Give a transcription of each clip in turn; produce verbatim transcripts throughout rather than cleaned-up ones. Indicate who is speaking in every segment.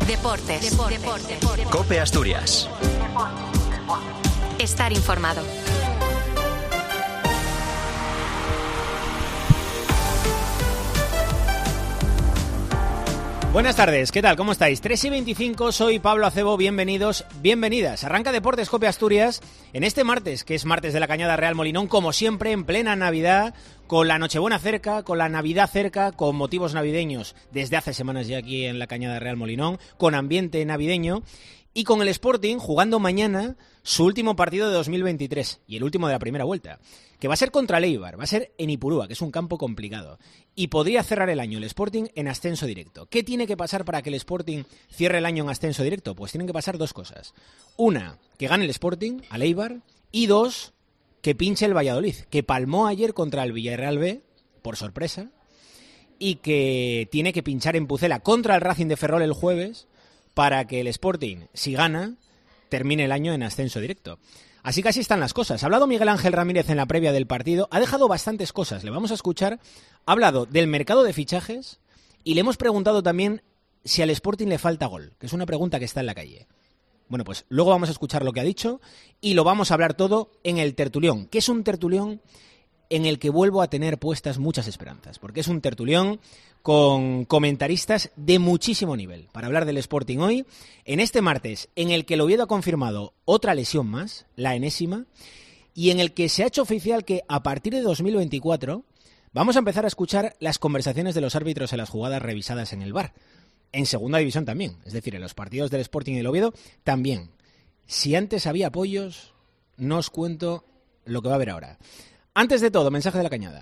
Speaker 1: Deportes. Deportes. Deportes.
Speaker 2: COPE Asturias.
Speaker 1: Estar informado.
Speaker 3: Buenas tardes, ¿qué tal? ¿Cómo estáis? tres y veinticinco, soy Pablo Acebo, bienvenidos, bienvenidas. Arranca Deportes COPE Asturias en este martes, que es martes de la Cañada Real Molinón, como siempre, en plena Navidad, con la Nochebuena cerca, con la Navidad cerca, con motivos navideños desde hace semanas ya aquí en la Cañada Real Molinón, con ambiente navideño y con el Sporting jugando mañana su último partido de dos mil veintitrés y el último de la primera vuelta, que va a ser contra el Eibar, va a ser en Ipurúa, que es un campo complicado, y podría cerrar el año el Sporting en ascenso directo. ¿Qué tiene que pasar para que el Sporting cierre el año en ascenso directo? Pues tienen que pasar dos cosas. Una, que gane el Sporting al Eibar, y dos, que pinche el Valladolid, que palmó ayer contra el Villarreal B, por sorpresa, y que tiene que pinchar en Pucela contra el Racing de Ferrol el jueves, para que el Sporting, si gana, termine el año en ascenso directo. Así que así están las cosas. Ha hablado Miguel Ángel Ramírez en la previa del partido, ha dejado bastantes cosas, le vamos a escuchar. Ha hablado del mercado de fichajes y le hemos preguntado también si al Sporting le falta gol, que es una pregunta que está en la calle. Bueno, pues luego vamos a escuchar lo que ha dicho y lo vamos a hablar todo en el tertulión, que es un tertulión en el que vuelvo a tener puestas muchas esperanzas, porque es un tertulión con comentaristas de muchísimo nivel para hablar del Sporting hoy, en este martes, en el que el Oviedo ha confirmado otra lesión más, la enésima, y en el que se ha hecho oficial que a partir de dos mil veinticuatro vamos a empezar a escuchar las conversaciones de los árbitros en las jugadas revisadas en el V A R, en segunda división también, es decir, en los partidos del Sporting y del Oviedo también. Si antes había apoyos, no os cuento lo que va a haber ahora. Antes de todo, mensaje de la Cañada.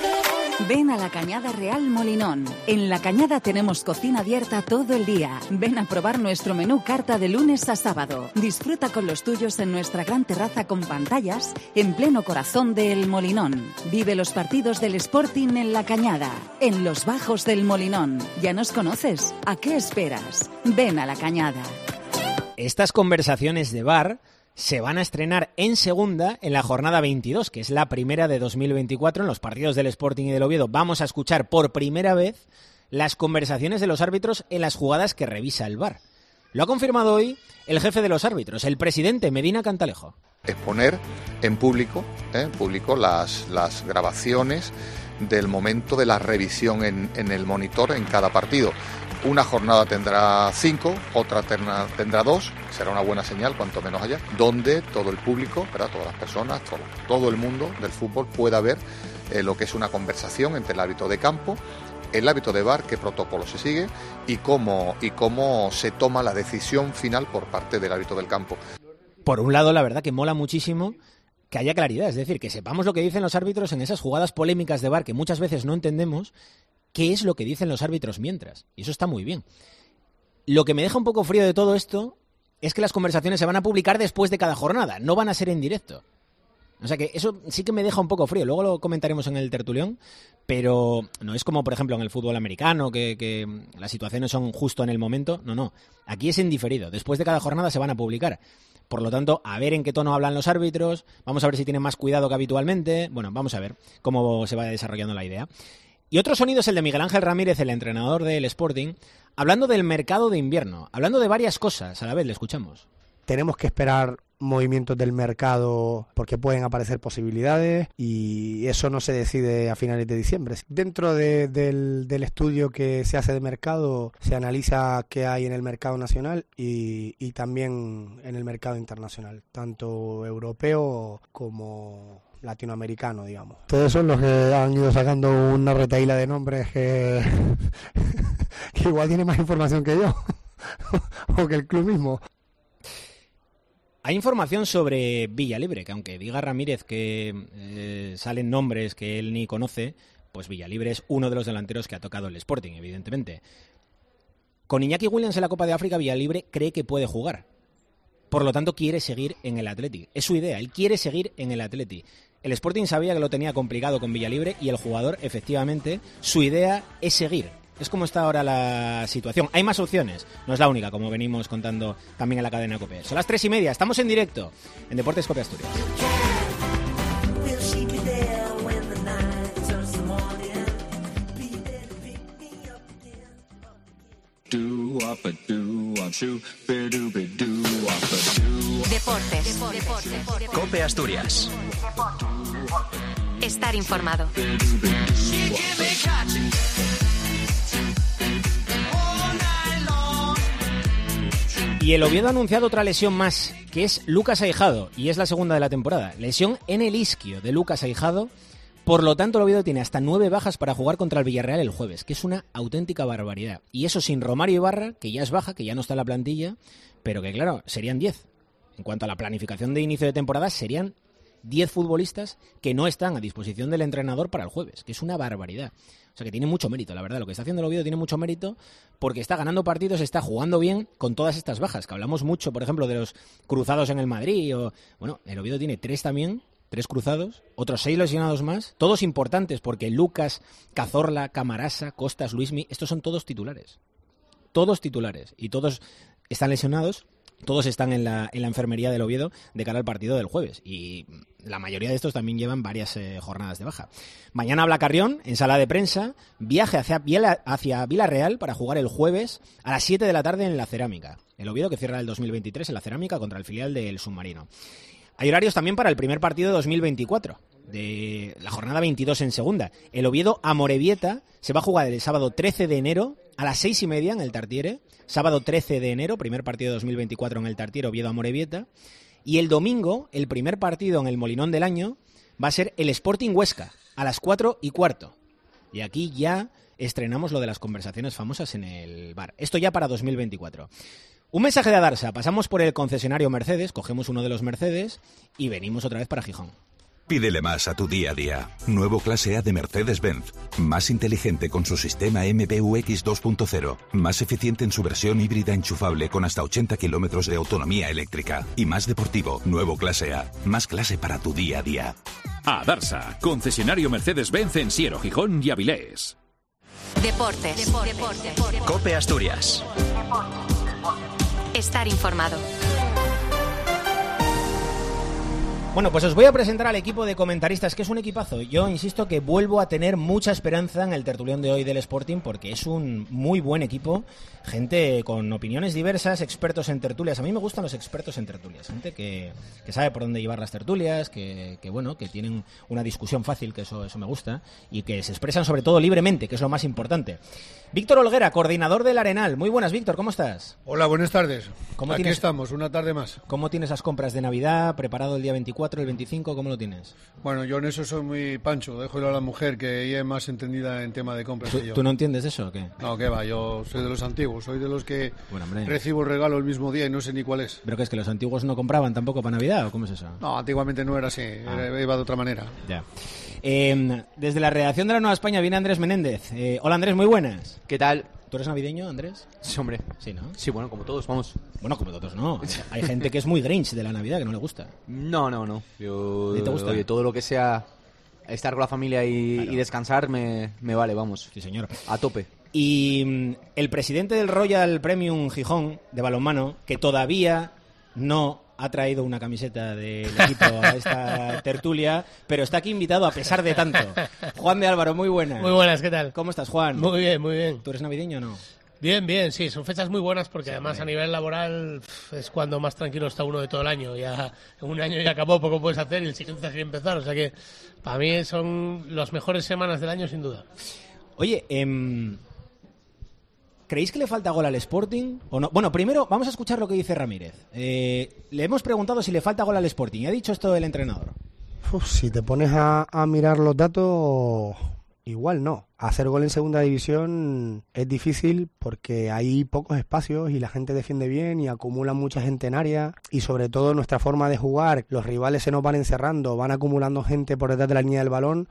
Speaker 4: Ven a la Cañada Real Molinón. En la Cañada tenemos cocina abierta todo el día. Ven a probar nuestro menú carta de lunes a sábado. Disfruta con los tuyos en nuestra gran terraza con pantallas en pleno corazón del Molinón. Vive los partidos del Sporting en la Cañada, en los bajos del Molinón. ¿Ya nos conoces? ¿A qué esperas? Ven a la Cañada.
Speaker 3: Estas conversaciones de V A R se van a estrenar en segunda en la jornada veintidós, que es la primera de dos mil veinticuatro. En los partidos del Sporting y del Oviedo vamos a escuchar por primera vez las conversaciones de los árbitros en las jugadas que revisa el V A R. Lo ha confirmado hoy el jefe de los árbitros, el presidente Medina Cantalejo.
Speaker 5: Exponer en público, ¿eh? en público las, las grabaciones del momento de la revisión en, en el monitor en cada partido. Una jornada tendrá cinco, otra terna, tendrá dos, será una buena señal, cuanto menos allá, donde todo el público, ¿verdad? Todas las personas, todo, todo el mundo del fútbol pueda ver eh, lo que es una conversación entre el árbitro de campo, el árbitro de V A R, qué protocolo se sigue y cómo, y cómo se toma la decisión final por parte del árbitro del campo.
Speaker 3: Por un lado, la verdad que mola muchísimo que haya claridad, es decir, que sepamos lo que dicen los árbitros en esas jugadas polémicas de V A R que muchas veces no entendemos. ¿Qué es lo que dicen los árbitros mientras? Y eso está muy bien. Lo que me deja un poco frío de todo esto es que las conversaciones se van a publicar después de cada jornada, no van a ser en directo. O sea que eso sí que me deja un poco frío. Luego lo comentaremos en el tertulión, pero no es como, por ejemplo, en el fútbol americano, que, que las situaciones son justo en el momento. No, no. Aquí es en diferido. Después de cada jornada se van a publicar. Por lo tanto, a ver en qué tono hablan los árbitros. Vamos a ver si tienen más cuidado que habitualmente. Bueno, vamos a ver cómo se va desarrollando la idea. Y otro sonido es el de Miguel Ángel Ramírez, el entrenador del Sporting, hablando del mercado de invierno, hablando de varias cosas a la vez. Le escuchamos.
Speaker 6: Tenemos que esperar movimientos del mercado porque pueden aparecer posibilidades y eso no se decide a finales de diciembre. Dentro de, del, del estudio que se hace de mercado se analiza qué hay en el mercado nacional y, y también en el mercado internacional, tanto europeo como latinoamericano, digamos. Todos son los que han ido sacando una retaíla de nombres que, que igual tiene más información que yo o que el club mismo.
Speaker 3: Hay información sobre Villalibre, que aunque diga Ramírez que eh, salen nombres que él ni conoce, pues Villalibre es uno de los delanteros que ha tocado el Sporting, evidentemente. Con Iñaki Williams en la Copa de África, Villalibre cree que puede jugar. Por lo tanto, quiere seguir en el Athletic. Es su idea, él quiere seguir en el Athletic. El Sporting sabía que lo tenía complicado con Villalibre y el jugador, efectivamente, su idea es seguir. Es como está ahora la situación. Hay más opciones, no es la única, como venimos contando también en la cadena COPE. Son las tres y media, estamos en directo en Deportes COPE Asturias.
Speaker 1: Deportes. Deportes.
Speaker 2: COPE Asturias.
Speaker 1: Estar informado.
Speaker 3: Y el Oviedo ha anunciado otra lesión más, que es Lucas Aijado, y es la segunda de la temporada. Lesión en el isquio de Lucas Aijado. Por lo tanto, el Oviedo tiene hasta nueve bajas para jugar contra el Villarreal el jueves, que es una auténtica barbaridad. Y eso sin Romario Ibarra, que ya es baja, que ya no está en la plantilla, pero que claro, serían diez. En cuanto a la planificación de inicio de temporada, serían diez futbolistas que no están a disposición del entrenador para el jueves, que es una barbaridad. O sea que tiene mucho mérito, la verdad. Lo que está haciendo el Oviedo tiene mucho mérito porque está ganando partidos, está jugando bien con todas estas bajas, que hablamos mucho, por ejemplo, de los cruzados en el Madrid. O bueno, el Oviedo tiene tres también, tres cruzados, otros seis lesionados más, todos importantes porque Lucas, Cazorla, Camarasa, Costas, Luismi, estos son todos titulares. Todos titulares y todos están lesionados. Todos están en la, en la enfermería del Oviedo de cara al partido del jueves. Y la mayoría de estos también llevan varias eh, jornadas de baja. Mañana habla Carrión en sala de prensa. Viaje hacia, Vila, hacia Villarreal para jugar el jueves a las siete de la tarde en la Cerámica. El Oviedo que cierra el dos mil veintitrés en la Cerámica contra el filial del Submarino. Hay horarios también para el primer partido de dos mil veinticuatro, de la jornada veintidós en segunda. El Oviedo a Morevieta se va a jugar el sábado trece de enero a las seis y media en el Tartiere. Sábado trece de enero, primer partido de dos mil veinticuatro en el Tartiere, Oviedo a Morevieta. Y el domingo, el primer partido en el Molinón del año, va a ser el Sporting Huesca, a las cuatro y cuarto. Y aquí ya estrenamos lo de las conversaciones famosas en el bar. Esto ya para dos mil veinticuatro. Un mensaje de Adarsa. Pasamos por el concesionario Mercedes, cogemos uno de los Mercedes y venimos otra vez para Gijón.
Speaker 7: Pídele más a tu día a día. Nuevo Clase A de Mercedes-Benz. Más inteligente con su sistema M B U X dos punto cero. Más eficiente en su versión híbrida enchufable con hasta ochenta kilómetros de autonomía eléctrica. Y más deportivo. Nuevo Clase A. Más clase para tu día a día.
Speaker 8: Adarsa. Concesionario Mercedes-Benz en Siero, Gijón y Avilés.
Speaker 1: Deportes. Deportes. Deportes.
Speaker 2: COPE Asturias.
Speaker 1: Estar informado.
Speaker 3: Bueno, pues os voy a presentar al equipo de comentaristas, que es un equipazo. Yo insisto que vuelvo a tener mucha esperanza en el tertulión de hoy del Sporting, porque es un muy buen equipo, gente con opiniones diversas, expertos en tertulias. A mí me gustan los expertos en tertulias, gente que, que sabe por dónde llevar las tertulias, que, que bueno, que tienen una discusión fácil, que eso, eso me gusta, y que se expresan sobre todo libremente, que es lo más importante. Víctor Olguera, coordinador del Arenal. Muy buenas, Víctor, ¿cómo estás?
Speaker 9: Hola, buenas tardes.
Speaker 3: ¿Cómo
Speaker 9: Aquí
Speaker 3: tienes,
Speaker 9: estamos, una tarde más.
Speaker 3: ¿Cómo tienes las compras de Navidad? ¿Preparado el día veinticuatro, el veinticinco? ¿Cómo lo tienes?
Speaker 9: Bueno, yo en eso soy muy pancho. Dejo a la mujer, que ella es más entendida en tema de compras
Speaker 3: ¿Tú,
Speaker 9: que yo.
Speaker 3: ¿Tú no entiendes eso o qué?
Speaker 9: No, que va, yo soy de los antiguos. Soy de los que
Speaker 3: bueno, hombre,
Speaker 9: recibo el regalo el mismo día y no sé ni cuál es.
Speaker 3: ¿Pero qué es, que los antiguos no compraban tampoco para Navidad o cómo es eso?
Speaker 9: No, antiguamente no era así.
Speaker 3: Ah.
Speaker 9: Era, iba de otra manera.
Speaker 3: Ya. Eh, desde la redacción de La Nueva España viene Andrés Menéndez. Eh, hola Andrés, muy buenas.
Speaker 10: ¿Qué tal?
Speaker 3: ¿Tú eres navideño, Andrés?
Speaker 10: Sí, hombre.
Speaker 3: Sí, ¿no?
Speaker 10: Sí, bueno, como todos, vamos.
Speaker 3: Bueno, como todos no. Hay, hay gente que es muy Grinch de la Navidad, que no le gusta.
Speaker 10: No, no, no. Yo,
Speaker 3: ¿Y te gusta?
Speaker 10: Oye, todo lo que sea estar con la familia y,
Speaker 3: claro.
Speaker 10: y descansar me, me vale, vamos.
Speaker 3: Sí, señor.
Speaker 10: A tope.
Speaker 3: Y mm, el presidente del Royal Premium Gijón, de balonmano, que todavía no ha traído una camiseta del equipo a esta tertulia, pero está aquí invitado a pesar de tanto. Juan de Álvaro, muy buenas.
Speaker 11: Muy buenas, ¿qué tal?
Speaker 3: ¿Cómo estás, Juan?
Speaker 11: Muy bien, muy bien.
Speaker 3: ¿Tú eres navideño o no?
Speaker 11: Bien, bien, sí, son fechas muy buenas porque
Speaker 3: Sí,
Speaker 11: además
Speaker 3: hombre.
Speaker 11: a nivel laboral pf, es cuando más tranquilo está uno de todo el año. Ya un año ya acabó, poco puedes hacer y el siguiente hay que empezar. O sea que para mí son las mejores semanas del año sin duda.
Speaker 3: Oye, eh, ¿creéis que le falta gol al Sporting o no? Bueno, primero vamos a escuchar lo que dice Ramírez. Eh, le hemos preguntado si le falta gol al Sporting y ha dicho esto el entrenador.
Speaker 6: Uf, si te pones a, a mirar los datos, igual no. Hacer gol en segunda división es difícil porque hay pocos espacios y la gente defiende bien y acumula mucha gente en área, y sobre todo nuestra forma de jugar, los rivales se nos van encerrando, van acumulando gente por detrás de la línea del balón.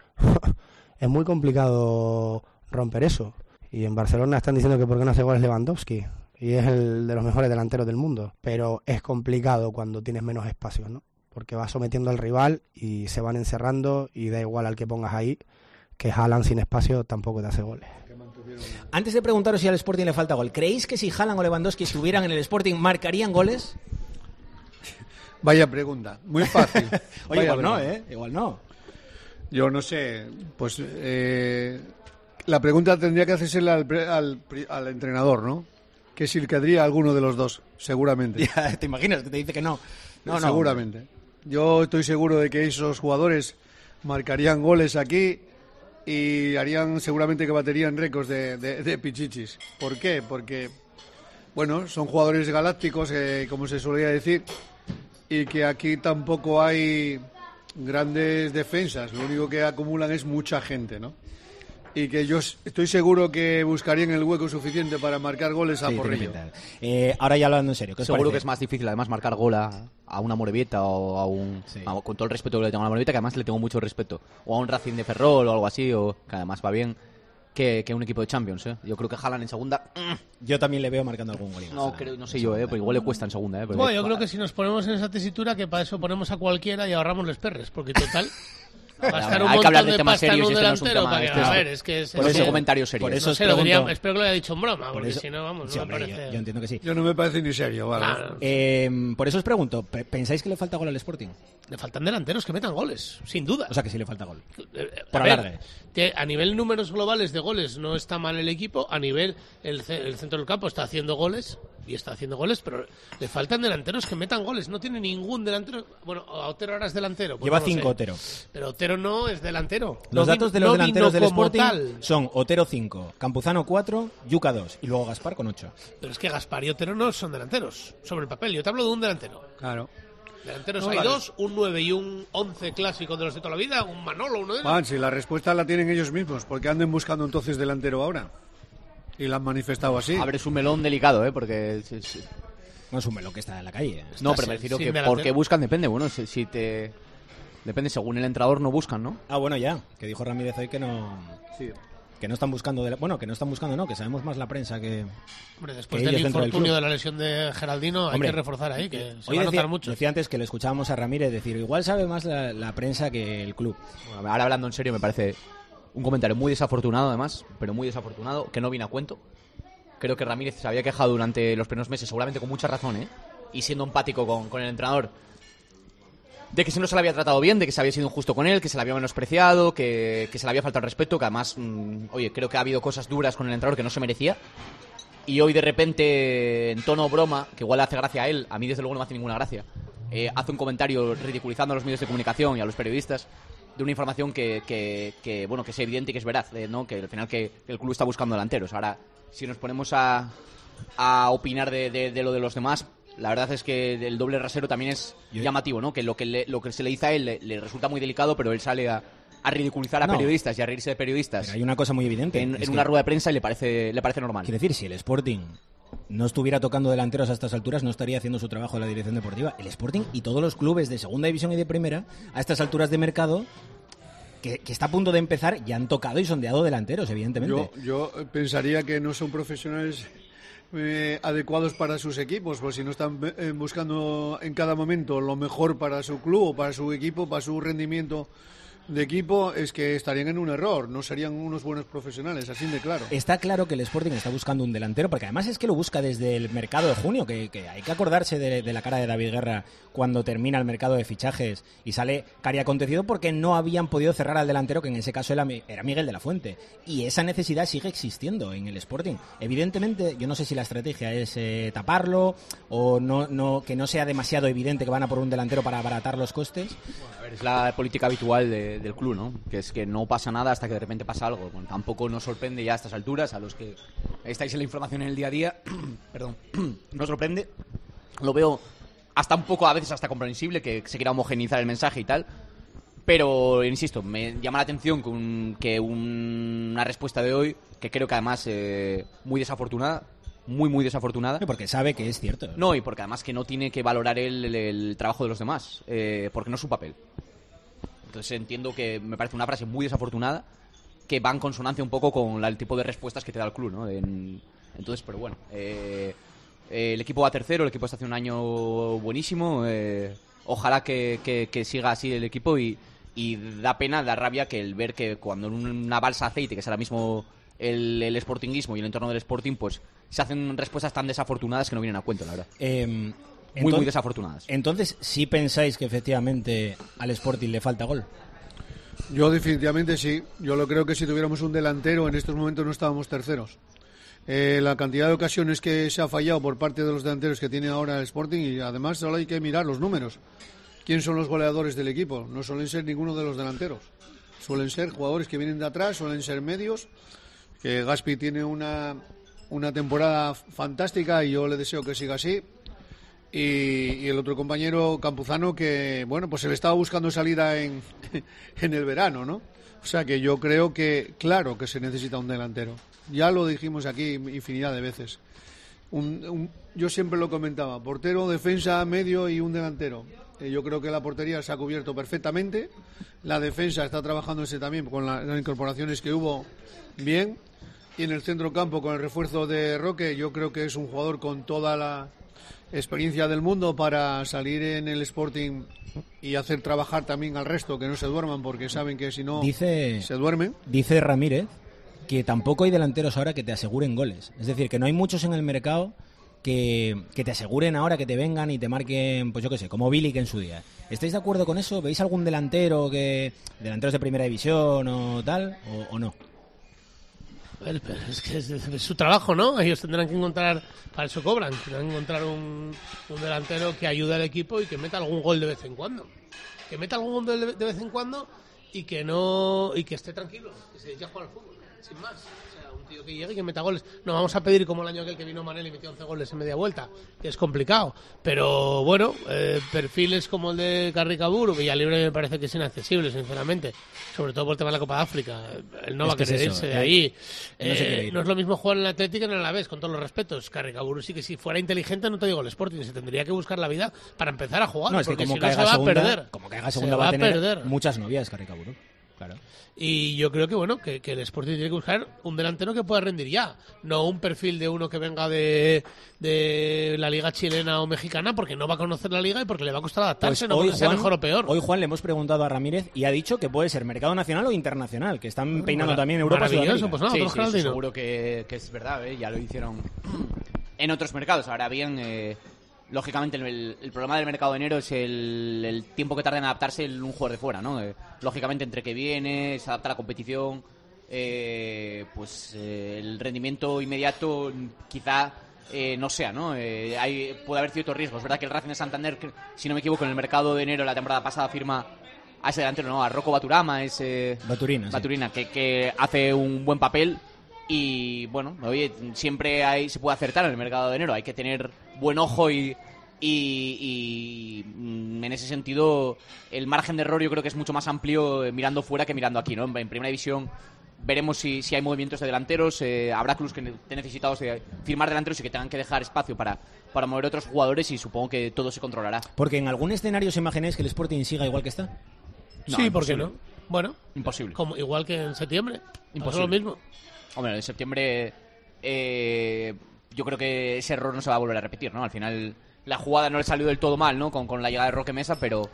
Speaker 6: Es muy complicado romper eso. Y en Barcelona están diciendo que por qué no hace goles Lewandowski, y es el de los mejores delanteros del mundo, pero es complicado cuando tienes menos espacios, ¿no? Porque vas sometiendo al rival y se van encerrando y da igual al que pongas ahí, que Haaland sin espacio tampoco te hace goles.
Speaker 3: Antes de preguntaros si al Sporting le falta gol, ¿creéis que si Haaland o Lewandowski estuvieran en el Sporting marcarían goles?
Speaker 9: Vaya pregunta, muy fácil.
Speaker 3: Oye,
Speaker 9: Vaya
Speaker 3: igual no,
Speaker 9: pregunta.
Speaker 3: ¿eh? Igual no.
Speaker 9: Yo no sé, pues eh, la pregunta tendría que hacérsela al, pre- al, pri- al entrenador, ¿no? que si querría alguno de los dos, seguramente.
Speaker 3: Ya, ¿te imaginas que te dice que no? No, no.
Speaker 9: Seguramente. Yo estoy seguro de que esos jugadores marcarían goles aquí y harían seguramente que baterían récords de, de, de pichichis. ¿Por qué? Porque, bueno, son jugadores galácticos, eh, como se solía decir, y que aquí tampoco hay grandes defensas. Lo único que acumulan es mucha gente, ¿no? Y que yo estoy seguro que buscarían el hueco suficiente para marcar goles a
Speaker 3: Sí,
Speaker 9: Porrillo.
Speaker 3: Eh, ahora ya hablando en serio, ¿qué os
Speaker 10: Seguro
Speaker 3: parece?
Speaker 10: que es más difícil además marcar gol a, a una Morevieta o a un...
Speaker 3: Sí.
Speaker 10: a- con todo el respeto que le tengo a la Morevieta, que además le tengo mucho respeto. O a un Racing de Ferrol o algo así, o que además va bien, que, que un equipo de Champions, ¿eh? Yo creo que Haaland en segunda...
Speaker 3: Yo también le veo marcando algún gol.
Speaker 10: No, creo, no sé yo, ¿eh? Pero igual le cuesta en segunda, ¿eh? Porque-
Speaker 11: Bueno, yo creo que si nos ponemos en esa tesitura, que para eso ponemos a cualquiera y ahorramos los perres, porque total... gastar un
Speaker 10: hay que hablar
Speaker 11: montón
Speaker 10: de
Speaker 11: de
Speaker 10: temas
Speaker 11: pasta en
Speaker 10: serios
Speaker 11: un
Speaker 10: y este no es un
Speaker 11: delantero
Speaker 10: tema,
Speaker 11: para que,
Speaker 10: este
Speaker 11: a
Speaker 10: es-
Speaker 11: ver, es que es,
Speaker 10: por
Speaker 11: es
Speaker 10: eso
Speaker 11: que-
Speaker 10: comentario serio.
Speaker 3: por eso
Speaker 11: no
Speaker 3: os
Speaker 11: sé, lo diría-
Speaker 3: pregunto-
Speaker 11: espero que lo haya dicho en broma,
Speaker 3: Por
Speaker 11: porque
Speaker 3: eso-
Speaker 11: si no, vamos,
Speaker 3: Sí,
Speaker 11: no me
Speaker 3: hombre, yo,
Speaker 11: parece...
Speaker 3: yo entiendo que sí.
Speaker 9: Yo no me parece ni serio, vale.
Speaker 11: Claro.
Speaker 3: Eh, por eso os pregunto, ¿pe- ¿pensáis que le falta gol al Sporting?
Speaker 11: Le faltan delanteros que metan goles, sin duda.
Speaker 3: O sea, que sí le falta gol.
Speaker 11: Eh,
Speaker 3: Por
Speaker 11: a ver,
Speaker 3: alargue.
Speaker 11: que a nivel números globales de goles no está mal el equipo, a nivel el, ce- el centro del campo está haciendo goles y está haciendo goles, pero le faltan delanteros que metan goles. No tiene ningún delantero. Bueno, Otero ahora es delantero. pues
Speaker 3: Lleva
Speaker 11: no lo
Speaker 3: cinco
Speaker 11: sé.
Speaker 3: Otero.
Speaker 11: Pero Otero no es delantero.
Speaker 3: Los
Speaker 11: No
Speaker 3: datos
Speaker 11: vin-
Speaker 3: de los
Speaker 11: no
Speaker 3: delanteros
Speaker 11: vino
Speaker 3: del
Speaker 11: como
Speaker 3: Sporting
Speaker 11: tal.
Speaker 3: son Otero cinco, Campuzano cuatro, Yuca dos y luego Gaspar con ocho.
Speaker 11: Pero es que Gaspar y Otero no son delanteros. Sobre el papel, yo te hablo de un delantero.
Speaker 9: Claro.
Speaker 11: Delanteros
Speaker 9: No,
Speaker 11: hay
Speaker 9: vale.
Speaker 11: dos, un nueve y un once clásico de los de toda la vida, un Manolo, uno de ellos.
Speaker 9: Juan, si la respuesta la tienen ellos mismos, porque anden buscando entonces delantero ahora. Y la han manifestado así.
Speaker 10: A ver, es un melón delicado, ¿eh? Porque... sí, sí.
Speaker 3: No es un melón que está en la calle.
Speaker 10: No,
Speaker 3: Está
Speaker 10: pero me
Speaker 3: sin-
Speaker 10: refiero
Speaker 3: sin
Speaker 10: que
Speaker 3: delantero.
Speaker 10: porque buscan depende, bueno, si, si te... Depende, según el entrenador no buscan, ¿no?
Speaker 3: Ah, bueno, ya, que dijo Ramírez hoy que no...
Speaker 10: Sí.
Speaker 3: Que no están buscando... de la- Bueno, que no están buscando, no, que sabemos más la prensa que...
Speaker 11: Hombre, después
Speaker 3: que
Speaker 11: del
Speaker 3: ellos dentro del
Speaker 11: infortunio
Speaker 3: club.
Speaker 11: de la lesión de Geraldino, hay
Speaker 3: Hombre,
Speaker 11: que reforzar ahí, que se
Speaker 3: Hoy
Speaker 11: va a
Speaker 3: decía,
Speaker 11: notar mucho.
Speaker 3: decía antes que le escuchábamos a Ramírez decir, igual sabe más la, la prensa que el club.
Speaker 10: Bueno, ahora hablando en serio, me parece un comentario muy desafortunado, además, pero muy desafortunado, que no viene a cuento. Creo que Ramírez se había quejado durante los primeros meses, seguramente con mucha razón, ¿eh? Y siendo empático con, con el entrenador, de que si no se le había tratado bien, de que se había sido injusto con él, que se le había menospreciado, que, que se le había faltado el respeto, que además, mmm, oye, creo que ha habido cosas duras con el entrenador que no se merecía. Y hoy de repente, en tono broma, que igual le hace gracia a él, a mí desde luego no me hace ninguna gracia, eh, hace un comentario ridiculizando a los medios de comunicación y a los periodistas de una información que, que, que, bueno, que es evidente y que es veraz, eh, ¿no? Que al final que el club está buscando delanteros. Ahora, si nos ponemos a, a opinar de, de, de lo de los demás, la verdad es que el doble rasero también es llamativo, ¿no? Que lo que, le, lo que se le dice a él le, le resulta muy delicado, pero él sale a, a ridiculizar a
Speaker 3: No.
Speaker 10: periodistas y a reírse de periodistas.
Speaker 3: Pero hay una cosa muy evidente.
Speaker 10: En,
Speaker 3: es
Speaker 10: en
Speaker 3: que-
Speaker 10: una rueda de prensa y le parece, le parece normal.
Speaker 3: Quiero decir, si el Sporting no estuviera tocando delanteros a estas alturas, no estaría haciendo su trabajo en la dirección deportiva. El Sporting y todos los clubes de segunda división y de primera, a estas alturas de mercado, que, que está a punto de empezar, ya han tocado y sondeado delanteros, evidentemente.
Speaker 9: Yo, yo pensaría que no son profesionales eh, adecuados para sus equipos, pues si no están eh, buscando en cada momento lo mejor para su club o para su equipo, para su rendimiento de equipo, es que estarían en un error, no serían unos buenos profesionales, así de claro.
Speaker 3: Está claro que el Sporting está buscando un delantero, porque además es que lo busca desde el mercado de junio, que, que hay que acordarse de, de la cara de David Guerra cuando termina el mercado de fichajes y sale cari acontecido porque no habían podido cerrar al delantero, que en ese caso era, Mi- era Miguel de la Fuente. Y esa necesidad sigue existiendo en el Sporting. Evidentemente, yo no sé si la estrategia es eh, taparlo o no, no que no sea demasiado evidente que van a por un delantero para abaratar los costes.
Speaker 10: A ver, es la política habitual de- del club, ¿no? Que es que no pasa nada hasta que de repente pasa algo. Bueno, tampoco nos sorprende ya a estas alturas, a los que estáis en la información en el día a día, perdón, no sorprende. Lo veo hasta un poco, a veces hasta comprensible, que se quiera homogeneizar el mensaje y tal. Pero, insisto, me llama la atención que, un- que un- una respuesta de hoy, que creo que además eh, muy desafortunada, muy, muy desafortunada.
Speaker 3: Porque sabe que es cierto.
Speaker 10: No, y porque además que no tiene que valorar él el, el trabajo de los demás, eh, porque no es su papel. Entonces entiendo que me parece una frase muy desafortunada, que va en consonancia un poco con la- el tipo de respuestas que te da el club, ¿no? En- entonces, pero bueno, eh, eh, el equipo va tercero, el equipo está haciendo un año buenísimo, eh, ojalá que, que- que siga así el equipo y, y da pena, da rabia que el ver que cuando en una balsa de aceite, que es ahora mismo el, el sportinguismo y el entorno del Sporting, pues se hacen respuestas tan desafortunadas que no vienen a cuento, la verdad.
Speaker 3: Eh,
Speaker 10: muy,
Speaker 3: enton-
Speaker 10: muy desafortunadas.
Speaker 3: Entonces, ¿sí pensáis que efectivamente al Sporting le falta gol?
Speaker 9: Yo definitivamente sí. Yo lo creo que si tuviéramos un delantero en estos momentos no estábamos terceros. eh, la cantidad de ocasiones que se ha fallado por parte de los delanteros que tiene ahora el Sporting, y además solo hay que mirar los números. ¿Quién son los goleadores del equipo? No suelen ser ninguno de los delanteros. Suelen ser jugadores que vienen de atrás, suelen ser medios, que Gaspi tiene una, una temporada fantástica y yo le deseo que siga así. Y, y el otro compañero Campuzano que, bueno, pues se le estaba buscando salida en, en el verano, ¿no? O sea que yo creo que, claro que se necesita un delantero. Ya lo dijimos aquí infinidad de veces. Un, un, yo siempre lo comentaba, portero, defensa, medio y un delantero. Eh, yo creo que la portería se ha cubierto perfectamente. La defensa está trabajándose también con la, las incorporaciones que hubo bien. Y en el centro campo con el refuerzo de Roque, yo creo que es un jugador con toda la experiencia del mundo para salir en el Sporting y hacer trabajar también al resto, que no se duerman, porque saben que si no
Speaker 3: dice,
Speaker 9: se duermen.
Speaker 3: Dice Ramírez que tampoco hay delanteros ahora que te aseguren goles. Es decir, que no hay muchos en el mercado que, que te aseguren ahora, que te vengan y te marquen, pues yo qué sé, como Bilic en su día. ¿Estáis de acuerdo con eso? ¿Veis algún delantero, que delanteros de primera división o tal, o, o no?
Speaker 11: Pero es que es, es su trabajo, ¿no? Ellos tendrán que encontrar, para eso cobran, tendrán que encontrar un, un delantero que ayude al equipo y que meta algún gol de vez en cuando. Que meta algún gol de, de vez en cuando y que no y que esté tranquilo, que se dedique a jugar al fútbol, sin más. O sea, un tío que llegue y que meta goles. No vamos a pedir como el año aquel que vino Manel y metió once goles en media vuelta, que es complicado. Pero bueno, eh, perfiles como el de Carricaburu, Villalibre me parece que es inaccesible, sinceramente. Sobre todo por el tema de la Copa de África. Él no es va a querer es irse de ahí. Eh, no, eh, no es lo mismo jugar en el Atlético que en el Alavés, con todos los respetos. Carricaburu sí que si fuera inteligente no te digo el Sporting, se tendría que buscar la vida para empezar a jugar.
Speaker 3: No, es que
Speaker 11: porque
Speaker 3: como
Speaker 11: si no se
Speaker 3: caiga
Speaker 11: va
Speaker 3: segunda,
Speaker 11: a perder.
Speaker 3: Como caiga segunda va a tener perder. Muchas novias Carricaburu. Claro.
Speaker 11: Y yo creo que bueno que, que el Sporting tiene que buscar un delantero que pueda rendir ya, no un perfil de uno que venga de, de la liga chilena o mexicana, porque no va a conocer la liga y porque le va a costar adaptarse,
Speaker 3: pues
Speaker 11: no
Speaker 3: hoy,
Speaker 11: porque sea
Speaker 3: Juan,
Speaker 11: mejor o peor.
Speaker 3: Hoy Juan le hemos preguntado a Ramírez y ha dicho que puede ser mercado nacional o internacional, que están bueno, peinando
Speaker 11: mara,
Speaker 3: también en Europa.
Speaker 11: Pues no,
Speaker 10: sí, sí, sí, seguro que, que es verdad, ¿eh? Ya lo hicieron en otros mercados. Ahora bien, eh, lógicamente el, el problema del mercado de enero es el, el tiempo que tarda en adaptarse el, un jugador de fuera, ¿no? Eh, lógicamente entre que viene, se adapta a la competición, eh, pues eh, el rendimiento inmediato quizá eh, no sea, ¿no? Eh, hay, puede haber ciertos riesgos. Es verdad que el Racing de Santander, si no me equivoco, en el mercado de enero de la temporada pasada firma a ese delantero, ¿no? A Rocco Baturama, ese
Speaker 3: Baturina,
Speaker 10: Baturina
Speaker 3: sí.
Speaker 10: que, que hace un buen papel. Y bueno, oye, siempre hay, se puede acertar en el mercado de enero, hay que tener buen ojo y, y, y en ese sentido el margen de error yo creo que es mucho más amplio mirando fuera que mirando aquí, ¿no? En, en primera división veremos si, si hay movimientos de delanteros, eh, habrá clubes que estén necesitados de firmar delanteros y que tengan que dejar espacio para, para mover otros jugadores y supongo que todo se controlará.
Speaker 3: Porque en algún escenario os imagináis que el Sporting siga igual que está.
Speaker 11: No, sí, ¿por qué no? Bueno,
Speaker 10: imposible.
Speaker 11: Como, igual que en septiembre,
Speaker 10: imposible.
Speaker 11: Lo mismo.
Speaker 10: Hombre, en septiembre eh, yo creo que ese error no se va a volver a repetir, ¿no? Al final la jugada no le salió del todo mal, ¿no? Con, con la llegada de Roque Mesa, pero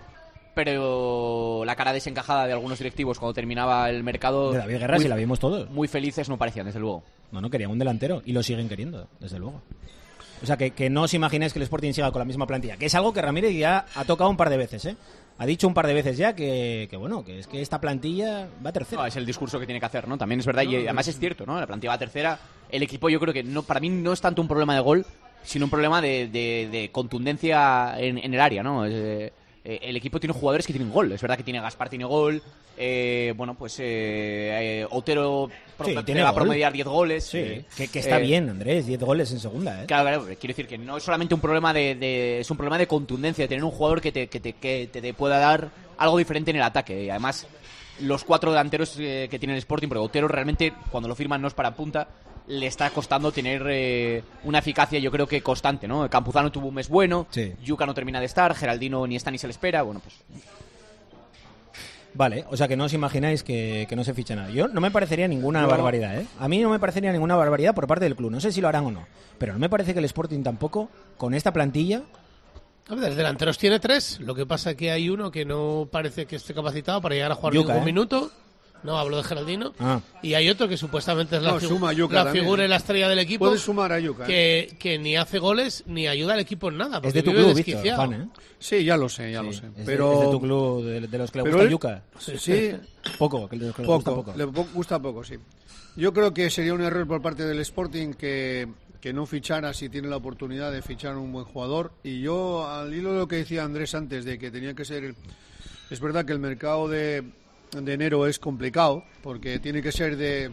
Speaker 10: pero la cara desencajada de algunos directivos cuando terminaba el mercado...
Speaker 3: De David Guerra, si la vimos todos.
Speaker 10: Muy felices no parecían, desde luego.
Speaker 3: No, no, querían un delantero y lo siguen queriendo, desde luego. O sea, que, que no os imagináis que el Sporting siga con la misma plantilla, que es algo que Ramírez ya ha tocado un par de veces, ¿eh? Ha dicho un par de veces ya que, que bueno, que es que esta plantilla va a tercera.
Speaker 10: No, es el discurso que tiene que hacer, ¿no? También es verdad, no, y además es cierto, ¿no? La plantilla va a tercera. El equipo yo creo que no, para mí no es tanto un problema de gol, sino un problema de, de, de contundencia en, en el área, ¿no? Eh, eh, el equipo tiene jugadores que tienen gol. Es verdad que tiene Gaspar, tiene gol. Eh, bueno, pues eh, eh, Otero
Speaker 3: sí,
Speaker 10: pro,
Speaker 3: tiene
Speaker 10: va a
Speaker 3: gol.
Speaker 10: promediar diez goles.
Speaker 3: Sí,
Speaker 10: eh,
Speaker 3: que, que está
Speaker 10: eh,
Speaker 3: bien, Andrés, diez goles en segunda, ¿eh?
Speaker 10: Claro, claro, quiero decir que no es solamente un problema de, de es un problema de contundencia, de tener un jugador que te, que te, que te pueda dar algo diferente en el ataque. Y además, los cuatro delanteros eh, que tiene el Sporting, porque Otero realmente, cuando lo firman no es para punta, le está costando tener eh, una eficacia, yo creo que constante, ¿no? Campuzano tuvo un mes bueno,
Speaker 3: sí.
Speaker 10: Yuca no termina de estar, Geraldino ni está ni se le espera, bueno, pues...
Speaker 3: Vale, o sea que no os imagináis que, que no se ficha nada. Yo no me parecería ninguna
Speaker 9: no.
Speaker 3: barbaridad, ¿eh? A mí no me parecería ninguna barbaridad por parte del club. No sé si lo harán o no, pero no me parece que el Sporting tampoco, con esta plantilla...
Speaker 11: A ver, delanteros tiene tres. Lo que pasa es que hay uno que no parece que esté capacitado para llegar a jugar
Speaker 3: Yuka,
Speaker 11: ningún
Speaker 3: ¿eh?
Speaker 11: minuto. No, hablo de Geraldino.
Speaker 3: Ah.
Speaker 11: Y hay otro que supuestamente es la,
Speaker 9: No,
Speaker 11: figu-
Speaker 9: suma a Yuka
Speaker 11: la
Speaker 9: también,
Speaker 11: figura
Speaker 9: ¿eh?
Speaker 11: y la estrella del equipo.
Speaker 9: Puedes sumar a Yuka, ¿eh?
Speaker 11: Que, que ni hace goles ni ayuda al equipo en nada.
Speaker 3: Es
Speaker 11: porque
Speaker 3: de tu
Speaker 11: vive
Speaker 3: club,
Speaker 11: desquiciado.
Speaker 3: Víctor, Juan, ¿eh?
Speaker 9: Sí, ya lo sé, ya
Speaker 3: Sí,
Speaker 9: lo sé.
Speaker 3: es de-
Speaker 9: Pero
Speaker 3: es de tu club, de, de los que le
Speaker 9: pero
Speaker 3: gusta
Speaker 9: él-
Speaker 3: Yuka.
Speaker 9: Sí,
Speaker 3: Poco, que de los que le
Speaker 9: poco,
Speaker 3: gusta poco.
Speaker 9: le po- gusta poco, sí. Yo creo que sería un error por parte del Sporting que, que no fichara si tiene la oportunidad de fichar un buen jugador. Y yo, al hilo de lo que decía Andrés antes, de que tenía que ser... Es verdad que el mercado de, de enero es complicado, porque tiene que ser de,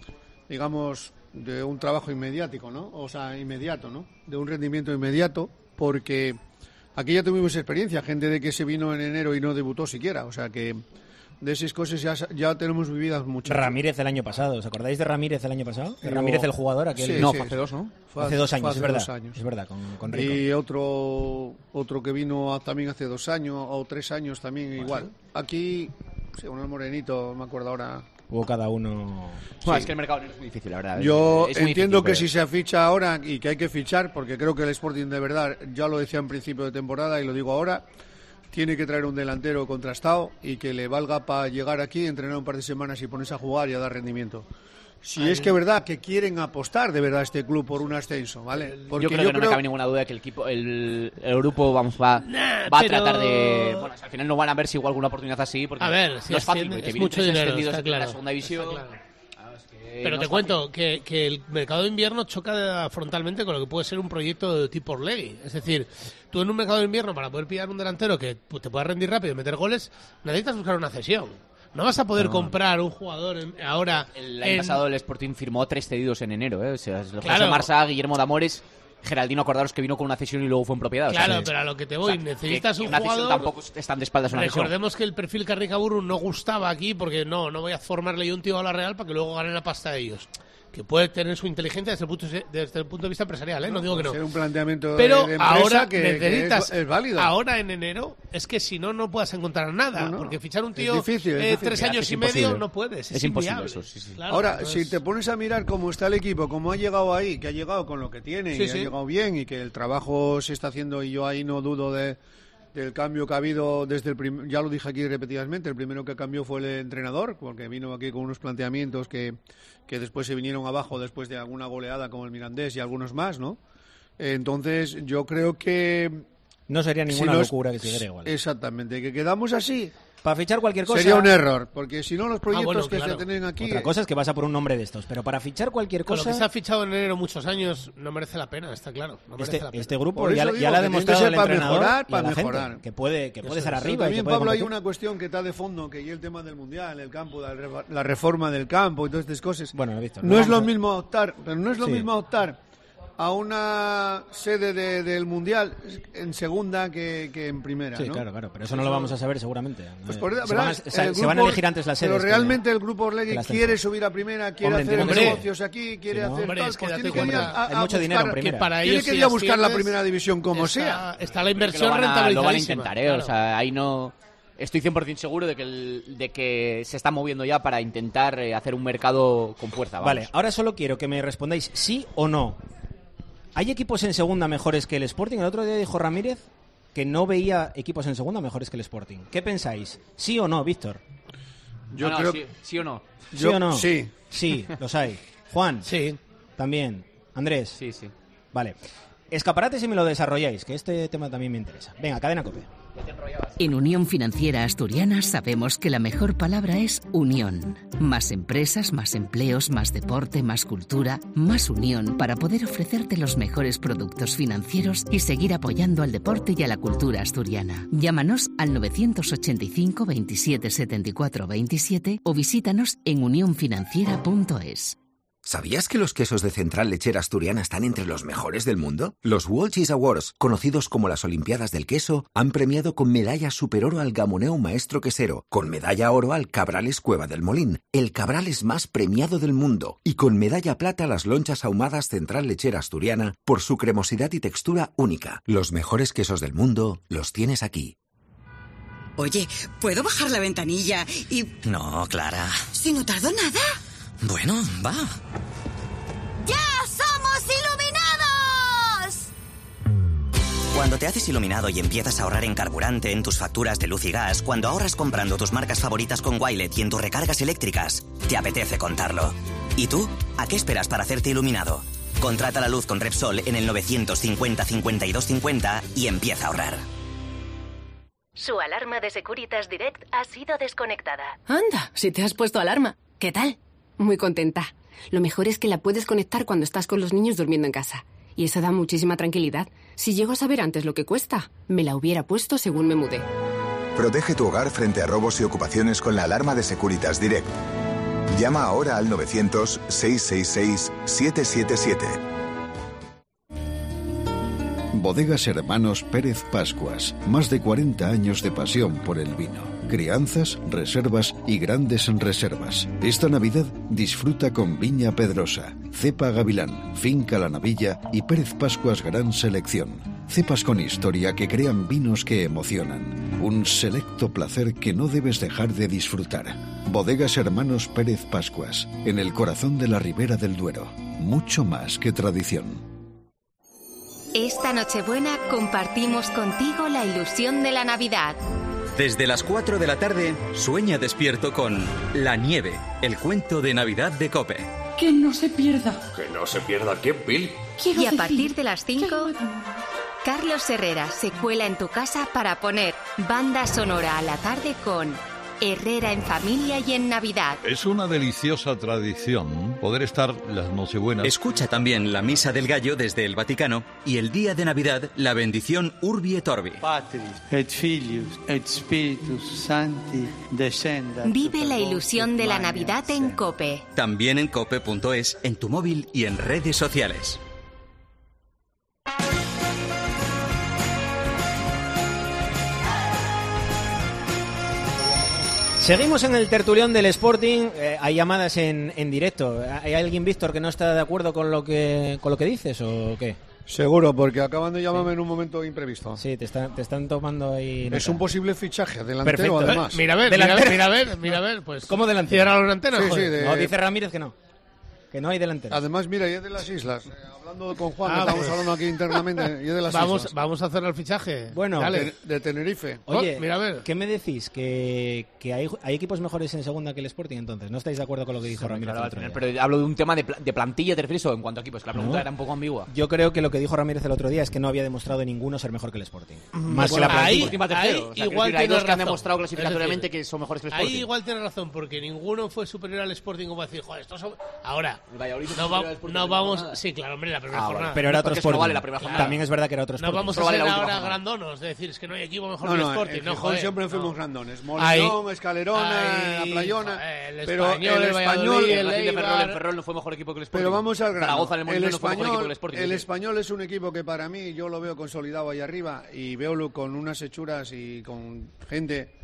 Speaker 9: digamos, de un trabajo inmediático, ¿no? O sea, inmediato, ¿no? De un rendimiento inmediato, porque aquí ya tuvimos experiencia, gente de que se vino en enero y no debutó siquiera, o sea que de esas cosas ya, ya tenemos vividas muchas.
Speaker 3: Ramírez el año pasado, ¿os acordáis de Ramírez el año pasado? De
Speaker 9: Yo-
Speaker 3: Ramírez el jugador, aquel...
Speaker 9: Sí,
Speaker 10: No,
Speaker 9: sí,
Speaker 10: fue hace dos, ¿no?
Speaker 9: Fue
Speaker 3: Hace dos años,
Speaker 9: fue
Speaker 3: es
Speaker 9: hace
Speaker 3: verdad.
Speaker 9: dos años.
Speaker 3: Es verdad, con, con Rico.
Speaker 9: Y otro otro que vino a- también hace dos años o tres años también igual. Aquí, sí, uno morenito, no me acuerdo ahora.
Speaker 3: Hubo cada uno...
Speaker 10: Bueno,
Speaker 9: Sí.
Speaker 10: es que el mercado no es muy difícil, la verdad. Es-
Speaker 9: Yo
Speaker 10: es muy
Speaker 9: entiendo
Speaker 10: difícil,
Speaker 9: que
Speaker 10: pero-
Speaker 9: si se ficha ahora y que hay que fichar, porque creo que el Sporting de verdad, ya lo decía en principio de temporada y lo digo ahora, tiene que traer un delantero contrastado y que le valga para llegar aquí, entrenar un par de semanas y ponerse a jugar y a dar rendimiento. Si es que es verdad que quieren apostar de verdad este club por un ascenso, ¿vale? Porque
Speaker 10: yo creo que no me cabe ninguna duda de que el equipo, el, el grupo, vamos, va,
Speaker 11: Nah,
Speaker 10: va a
Speaker 11: pero-
Speaker 10: tratar de... Bueno, al final no van a ver si igual alguna oportunidad así, porque
Speaker 11: A ver, si
Speaker 10: no es fácil,
Speaker 11: asciende,
Speaker 10: porque
Speaker 11: es
Speaker 10: vienen
Speaker 11: mucho
Speaker 10: tres
Speaker 11: dinero,
Speaker 10: ascendidos
Speaker 11: está
Speaker 10: en la
Speaker 11: claro,
Speaker 10: segunda división.
Speaker 11: está claro.
Speaker 10: Claro, es que
Speaker 11: Pero
Speaker 10: no
Speaker 11: te
Speaker 10: es
Speaker 11: cuento que, que el mercado de invierno choca frontalmente con lo que puede ser un proyecto de tipo Orlegui. Es decir, tú en un mercado de invierno, para poder pillar un delantero que pues, te pueda rendir rápido y meter goles, necesitas buscar una cesión. No vas a poder
Speaker 10: No.
Speaker 11: comprar un jugador en- ahora...
Speaker 10: El año
Speaker 11: en-
Speaker 10: pasado el Sporting firmó tres cedidos en enero, ¿eh? O sea, José
Speaker 11: Claro.
Speaker 10: Marsa, Guillermo de Amores, Geraldino, acordaros que vino con una cesión y luego fue en propiedad. o sea,
Speaker 11: Claro,
Speaker 10: sí.
Speaker 11: pero a lo que te
Speaker 10: O
Speaker 11: voy,
Speaker 10: sea,
Speaker 11: necesitas
Speaker 10: que- que
Speaker 11: un
Speaker 10: una cesión
Speaker 11: jugador...
Speaker 10: tampoco están de espaldas a una cesión.
Speaker 11: Recordemos que el perfil Carricaburu no gustaba aquí porque no, no voy a formarle yo un tío a la Real para que luego gane la pasta de ellos. Que puede tener su inteligencia desde el punto, desde el punto de vista empresarial, ¿eh? No, digo que no.
Speaker 9: Ser un planteamiento
Speaker 11: Pero
Speaker 9: de, de empresa
Speaker 11: ahora
Speaker 9: que, que
Speaker 11: necesitas,
Speaker 9: es, es válido.
Speaker 11: ahora en enero, es que si no, no puedas encontrar nada.
Speaker 9: No, no.
Speaker 11: Porque fichar un
Speaker 9: Es
Speaker 11: tío
Speaker 9: difícil, es
Speaker 11: eh,
Speaker 9: difícil.
Speaker 11: tres
Speaker 9: Ya,
Speaker 11: años
Speaker 10: es
Speaker 11: y
Speaker 10: imposible.
Speaker 11: medio no puedes. Es,
Speaker 10: Es imposible
Speaker 11: inviable.
Speaker 10: eso, sí, sí.
Speaker 11: Claro,
Speaker 9: Ahora,
Speaker 11: entonces-
Speaker 9: si te pones a mirar cómo está el equipo, cómo ha llegado ahí, que ha llegado con lo que tiene,
Speaker 11: Sí,
Speaker 9: y
Speaker 11: sí.
Speaker 9: ha llegado bien, y que el trabajo se está haciendo, y yo ahí no dudo de, del cambio que ha habido desde el primer, ya lo dije aquí repetidamente, el primero que cambió fue el entrenador, porque vino aquí con unos planteamientos que, que después se vinieron abajo después de alguna goleada como el Mirandés y algunos más, ¿no? Entonces, yo creo que...
Speaker 3: No sería
Speaker 9: si
Speaker 3: ninguna
Speaker 9: nos-
Speaker 3: locura que siguiera igual.
Speaker 9: Exactamente, que quedamos así...
Speaker 3: Para fichar cualquier cosa...
Speaker 9: Sería un error, porque si no los proyectos
Speaker 11: bueno,
Speaker 9: que
Speaker 11: claro.
Speaker 9: se tienen aquí...
Speaker 3: Otra cosa es que vas a por un nombre de estos, pero para fichar cualquier
Speaker 11: Con lo
Speaker 3: cosa...
Speaker 11: que se ha fichado en enero muchos años no merece la pena, está claro. No merece
Speaker 3: Este,
Speaker 11: la pena.
Speaker 3: este grupo
Speaker 9: Por
Speaker 3: ya,
Speaker 9: eso
Speaker 3: ya
Speaker 9: digo
Speaker 3: le ha
Speaker 9: que tiene que
Speaker 3: demostrado
Speaker 9: ser
Speaker 3: al
Speaker 9: para
Speaker 3: entrenador
Speaker 9: mejorar,
Speaker 3: y a
Speaker 9: para
Speaker 3: la gente
Speaker 9: mejorar.
Speaker 3: que puede, que puede
Speaker 11: Eso
Speaker 3: estar
Speaker 11: es.
Speaker 9: Pero
Speaker 3: arriba y que
Speaker 9: también,
Speaker 3: puede
Speaker 9: Pablo, hay
Speaker 3: competir.
Speaker 9: una cuestión que está de fondo, que ya el tema del Mundial, el campo, la, re- la reforma del campo y todas estas cosas.
Speaker 3: Bueno, lo he visto.
Speaker 9: No es
Speaker 3: vamos
Speaker 9: lo
Speaker 3: a-
Speaker 9: mismo optar, pero no es lo
Speaker 3: Sí.
Speaker 9: mismo optar a una sede de- del Mundial en segunda que, que en primera,
Speaker 3: Sí,
Speaker 9: ¿no?
Speaker 3: claro, claro, pero eso no lo vamos a saber seguramente.
Speaker 9: Pues
Speaker 3: Eh,
Speaker 9: por,
Speaker 3: se,
Speaker 9: ¿verdad?
Speaker 3: van a, se-
Speaker 9: El
Speaker 3: se van a
Speaker 9: grupo-
Speaker 3: elegir antes las sedes.
Speaker 9: Pero
Speaker 3: que-
Speaker 9: realmente el grupo Orlegui
Speaker 3: que el ascenso.
Speaker 9: quiere subir a primera, quiere
Speaker 3: Hombre,
Speaker 9: hacer
Speaker 3: entiendo que sí.
Speaker 9: negocios aquí, quiere
Speaker 3: Sí, ¿no?
Speaker 9: hacer
Speaker 11: Hombre,
Speaker 9: tal,
Speaker 11: es que
Speaker 9: pues
Speaker 11: date
Speaker 9: tiene que ir
Speaker 11: cuenta
Speaker 9: a, a
Speaker 3: hay mucho
Speaker 9: buscar-
Speaker 3: dinero en
Speaker 11: que
Speaker 3: primera.
Speaker 11: para
Speaker 9: Tiene
Speaker 11: ellos
Speaker 9: que
Speaker 11: si
Speaker 9: ir a buscar la
Speaker 11: asciendes,
Speaker 9: primera división como
Speaker 11: está,
Speaker 9: sea.
Speaker 11: Está la
Speaker 10: Creo que
Speaker 11: inversión
Speaker 10: lo van a, lo van a
Speaker 11: rentabilizadísima.
Speaker 10: intentar, ¿eh?
Speaker 11: Claro.
Speaker 10: O sea, ahí no... Estoy cien por ciento seguro de que, el- de que se están moviendo ya para intentar eh, hacer un mercado con fuerza. Vamos.
Speaker 3: Vale, ahora solo quiero que me respondáis sí o no. ¿Hay equipos en segunda mejores que el Sporting? El otro día dijo Ramírez que no veía equipos en segunda mejores que el Sporting. ¿Qué pensáis? ¿Sí o no, Víctor?
Speaker 9: Yo
Speaker 10: No, no,
Speaker 9: creo
Speaker 10: sí, sí o no.
Speaker 3: ¿Sí
Speaker 9: Yo-
Speaker 3: o no?
Speaker 9: sí.
Speaker 3: Sí, los hay. Juan.
Speaker 11: Sí.
Speaker 3: También. Andrés.
Speaker 10: Sí, sí.
Speaker 3: Vale. Escaparates y me lo desarrolláis, que este tema también me interesa. Venga, Cadena COPE.
Speaker 12: En Unión Financiera Asturiana sabemos que la mejor palabra es unión. Más empresas, más empleos, más deporte, más cultura, más unión para poder ofrecerte los mejores productos financieros y seguir apoyando al deporte y a la cultura asturiana. Llámanos al novecientos ochenta y cinco veintisiete setenta y cuatro veintisiete o visítanos en unión financiera punto es.
Speaker 13: ¿Sabías que los quesos de Central Lechera Asturiana están entre los mejores del mundo? Los World Cheese Awards, conocidos como las Olimpiadas del Queso, han premiado con medalla superoro al Gamoneu Maestro Quesero, con medalla oro al Cabrales Cueva del Molín, el Cabrales más premiado del mundo, y con medalla plata a las lonchas ahumadas Central Lechera Asturiana por su cremosidad y textura única. Los mejores quesos del mundo los tienes aquí.
Speaker 14: Oye, ¿puedo bajar la ventanilla y...?
Speaker 15: No, Clara.
Speaker 14: Si no tardo nada.
Speaker 15: Bueno, va.
Speaker 14: ¡Ya somos iluminados!
Speaker 15: Cuando te haces iluminado y empiezas a ahorrar en carburante, en tus facturas de luz y gas, cuando ahorras comprando tus marcas favoritas con Wilet y en tus recargas eléctricas, te apetece contarlo. ¿Y tú? ¿A qué esperas para hacerte iluminado? Contrata la luz con Repsol en el novecientos cincuenta cincuenta y dos cincuenta y empieza a ahorrar.
Speaker 1: Su alarma de Securitas Direct ha sido desconectada.
Speaker 16: Anda, si te has puesto alarma. ¿Qué tal? Muy contenta. Lo mejor es que la puedes conectar cuando estás con los niños durmiendo en casa. Y eso da muchísima tranquilidad. Si llego a saber antes lo que cuesta, me la hubiera puesto según me mudé.
Speaker 17: Protege tu hogar frente a robos y ocupaciones con la alarma de Securitas Direct. Llama ahora al novecientos, seiscientos sesenta y seis, setecientos setenta y siete.
Speaker 18: Bodegas Hermanos Pérez Pascuas. Más de cuarenta años de pasión por el vino. Crianzas, reservas y grandes reservas. Esta Navidad disfruta con Viña Pedrosa, Cepa Gavilán, Finca La Navilla y Pérez Pascuas Gran Selección. Cepas con historia que crean vinos que emocionan. Un selecto placer que no debes dejar de disfrutar. Bodegas Hermanos Pérez Pascuas, en el corazón de la Ribera del Duero. Mucho más que tradición.
Speaker 1: Esta Nochebuena compartimos contigo la ilusión de la Navidad.
Speaker 2: Desde las cuatro de la tarde, sueña despierto con La Nieve, el cuento de Navidad de COPE.
Speaker 19: Que no se pierda.
Speaker 20: Que no se pierda quién, Bill.
Speaker 1: Quiero y a partir de las cinco, Carlos Herrera se cuela en tu casa para poner banda sonora a la tarde con Herrera en familia y en Navidad.
Speaker 21: Es una deliciosa tradición poder estar las Nochebuenas.
Speaker 2: Escucha también la Misa del Gallo desde el Vaticano y el día de Navidad la bendición Urbi et Orbi.
Speaker 22: Patris et Filius et Spiritus Sancti descenda.
Speaker 1: Vive la ilusión de la Navidad en COPE.
Speaker 2: También en cope punto es, en tu móvil y en redes sociales.
Speaker 3: Seguimos en el tertulión del Sporting. Eh, hay llamadas en, en directo. ¿Hay alguien, Víctor, que no está de acuerdo con lo que con lo que dices o qué?
Speaker 9: Seguro, porque acaban de llamarme sí. en un momento imprevisto.
Speaker 3: Sí, te, está, te están tomando ahí...
Speaker 9: Es
Speaker 3: nota.
Speaker 9: un posible fichaje, delantero.
Speaker 3: Perfecto.
Speaker 9: Además.
Speaker 11: Mira a ver, mira a ver, mira a ver, mira a ver, pues...
Speaker 3: ¿Cómo delantero?
Speaker 11: Cierra las antenas,
Speaker 9: sí,
Speaker 11: joder.
Speaker 9: Sí, de...
Speaker 3: No, dice Ramírez que no. Que no hay delantero.
Speaker 9: Además, mira, y es de las islas. Eh, hablando con Juan,
Speaker 11: ah,
Speaker 9: que estamos
Speaker 11: pues.
Speaker 9: hablando aquí internamente, y es de las
Speaker 11: vamos,
Speaker 9: islas.
Speaker 11: Vamos a hacer el fichaje.
Speaker 3: Bueno,
Speaker 11: Dale.
Speaker 9: De, de Tenerife.
Speaker 3: Oye,
Speaker 11: oh, mira a ver.
Speaker 3: ¿Qué me decís? Que, que hay, hay equipos mejores en segunda que el Sporting, entonces. ¿No estáis de acuerdo con lo que dijo
Speaker 10: Claro,
Speaker 3: Ramírez?
Speaker 10: claro,
Speaker 3: el otro día?
Speaker 10: pero hablo de un tema de, pla de plantilla, ¿te refieres o en cuanto a equipos? Que la pregunta
Speaker 3: no.
Speaker 10: era un poco ambigua.
Speaker 3: Yo creo que lo que dijo Ramírez el otro día es que no había demostrado en ninguno ser mejor que el Sporting.
Speaker 10: Mm,
Speaker 3: Más
Speaker 10: bueno,
Speaker 3: que la
Speaker 11: ahí,
Speaker 3: plantilla.
Speaker 11: ahí
Speaker 10: o sea,
Speaker 11: igual
Speaker 10: decir, hay
Speaker 11: tiene
Speaker 10: dos que han
Speaker 11: razón.
Speaker 10: demostrado clasificatoriamente
Speaker 11: decir,
Speaker 10: que son mejores que el Sporting.
Speaker 11: Ahí igual tiene razón, porque ninguno fue superior al Sporting como decir, joder, estos son... Ahora, no, va, no vamos... Sí, claro, hombre, la primera
Speaker 10: ah,
Speaker 11: jornada.
Speaker 3: Pero era otro Sporting.
Speaker 10: No vale la primera jornada.
Speaker 3: También es verdad que era otro Sporting.
Speaker 11: No vamos a
Speaker 10: vale
Speaker 11: ser
Speaker 10: la
Speaker 11: ahora
Speaker 10: jornada.
Speaker 11: grandonos, de decir, es que no hay equipo mejor
Speaker 9: No,
Speaker 11: que el
Speaker 9: no,
Speaker 11: Sporting.
Speaker 9: en
Speaker 11: No,
Speaker 9: Gijón
Speaker 11: joder,
Speaker 9: siempre
Speaker 11: no.
Speaker 9: fuimos grandones. Molinón, Escalerona,
Speaker 11: Ahí,
Speaker 9: La Playona.
Speaker 11: joder, el
Speaker 9: pero
Speaker 11: Español,
Speaker 9: el
Speaker 11: el
Speaker 9: español...
Speaker 11: Valladolid, el
Speaker 10: El Racing de
Speaker 11: Eibar.
Speaker 10: Ferrol, el Ferrol no fue mejor equipo que el Sporting.
Speaker 9: Pero vamos al grano.
Speaker 10: Zaragoza en el Molinón
Speaker 9: el
Speaker 10: no fue mejor equipo que el
Speaker 9: español,
Speaker 10: Sporting.
Speaker 9: el español es un equipo que para mí yo lo veo consolidado ahí arriba y veo con unas hechuras y con gente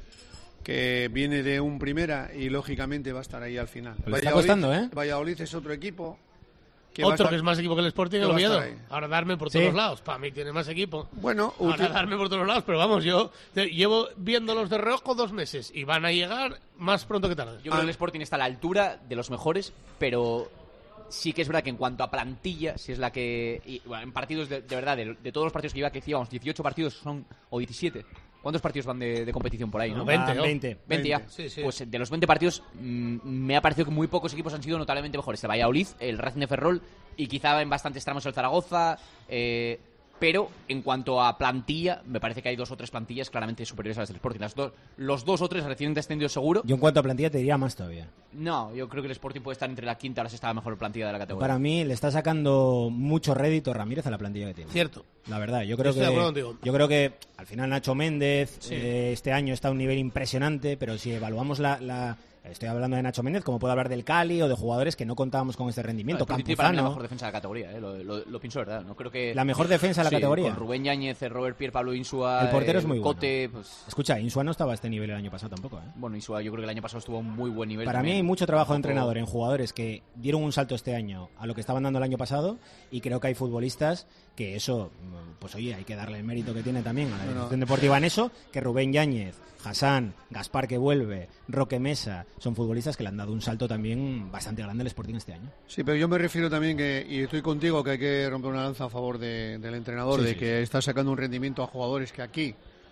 Speaker 9: que viene de un primera y lógicamente va a estar ahí al final.
Speaker 3: Le está costando, ¿eh?
Speaker 9: Valladolid es otro equipo. Que
Speaker 11: Otro
Speaker 9: estar,
Speaker 11: que es más equipo que el Sporting, el Oviedo. Ahora darme por todos
Speaker 3: ¿Sí?
Speaker 11: los lados. Para mí tiene más equipo.
Speaker 9: Bueno,
Speaker 11: Ahora
Speaker 9: útil.
Speaker 11: darme por todos los lados. Pero vamos, yo te, llevo viéndolos de reojo dos meses y van a llegar más pronto que tarde.
Speaker 10: Yo creo que el Sporting está a la altura de los mejores, pero sí que es verdad que en cuanto a plantilla, si es la que... Y, bueno, en partidos, de, de verdad, de, de todos los partidos que iba, que decíamos, dieciocho partidos son o diecisiete. ¿Cuántos partidos van de, de competición por ahí, no?
Speaker 11: veinte, ¿no?
Speaker 3: veinte.
Speaker 10: veinte ya.
Speaker 11: Sí, sí.
Speaker 10: Pues de los veinte partidos mmm, me ha parecido que muy pocos equipos han sido notablemente mejores. El Valladolid, el Racing de Ferrol y quizá en bastantes tramos el Zaragoza. Eh, pero en cuanto a plantilla, me parece que hay dos o tres plantillas claramente superiores a las del Sporting. Las dos, los dos o tres recién descendidos seguro.
Speaker 3: Yo en cuanto a plantilla te diría más todavía.
Speaker 10: No, yo creo que el Sporting puede estar entre la quinta y la sexta mejor plantilla de la categoría.
Speaker 3: Para mí le está sacando mucho rédito Ramírez a la plantilla que tiene.
Speaker 11: Cierto.
Speaker 3: La verdad, yo creo
Speaker 11: Estoy
Speaker 3: que
Speaker 11: de acuerdo contigo.
Speaker 3: yo creo que al final Nacho Méndez
Speaker 11: Sí.
Speaker 3: eh, este año está a un nivel impresionante, pero si evaluamos la, la estoy hablando de Nacho Méndez, como puedo hablar del Cali o de jugadores que no contábamos con este rendimiento.
Speaker 10: No, el Sporting para mí la
Speaker 3: Campuzano,
Speaker 10: mejor defensa de la categoría, ¿eh? lo, lo, lo pienso, ¿verdad? No creo que
Speaker 3: la mejor defensa de la
Speaker 10: sí,
Speaker 3: categoría.
Speaker 10: Con Rubén Yáñez, Robert Pierre, Pablo Insua,
Speaker 3: El portero es muy bueno.
Speaker 10: Cote, pues...
Speaker 3: Escucha, Insua no estaba a este nivel el año pasado tampoco, ¿eh?
Speaker 10: Bueno, Insua yo creo que el año pasado estuvo a un muy buen nivel.
Speaker 3: Para
Speaker 10: también.
Speaker 3: mí hay mucho trabajo de
Speaker 10: Un poco-
Speaker 3: entrenador en jugadores que dieron un salto este año a lo que estaban dando el año pasado, y creo que hay futbolistas que eso, pues oye, hay que darle el mérito que tiene también a la
Speaker 9: Bueno.
Speaker 3: dirección deportiva en eso, que Rubén Yáñez, Hassan, Gaspar que vuelve, Roque Mesa, son futbolistas que le han dado un salto también bastante grande al Sporting este año.
Speaker 9: Sí, pero yo me refiero también que, y estoy contigo, que hay que romper una lanza a favor de, del entrenador,
Speaker 3: Sí,
Speaker 9: de
Speaker 3: sí,
Speaker 9: que está sacando un rendimiento a jugadores que aquí